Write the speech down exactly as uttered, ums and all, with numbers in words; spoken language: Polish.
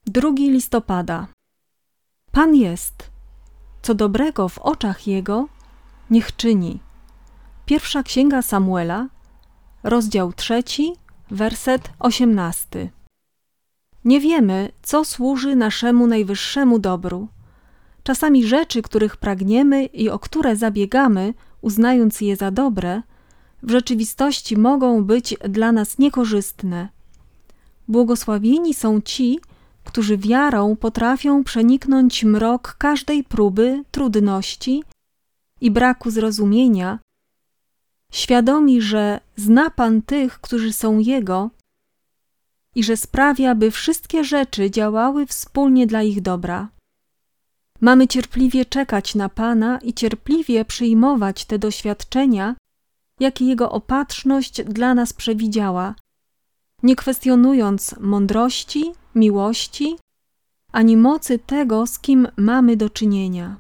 drugiego listopada. Pan jest, co dobrego w oczach Jego, niech czyni. Pierwsza Księga Samuela, rozdział trzeci, werset osiemnasty. Nie wiemy, co służy naszemu najwyższemu dobru. Czasami rzeczy, których pragniemy i o które zabiegamy, uznając je za dobre, w rzeczywistości mogą być dla nas niekorzystne. Błogosławieni są ci, którzy wiarą potrafią przeniknąć mrok każdej próby, trudności i braku zrozumienia, świadomi, że zna Pan tych, którzy są Jego i że sprawia, by wszystkie rzeczy działały wspólnie dla ich dobra. Mamy cierpliwie czekać na Pana i cierpliwie przyjmować te doświadczenia, jakie Jego opatrzność dla nas przewidziała, nie kwestionując mądrości, miłości, ani mocy tego, z kim mamy do czynienia.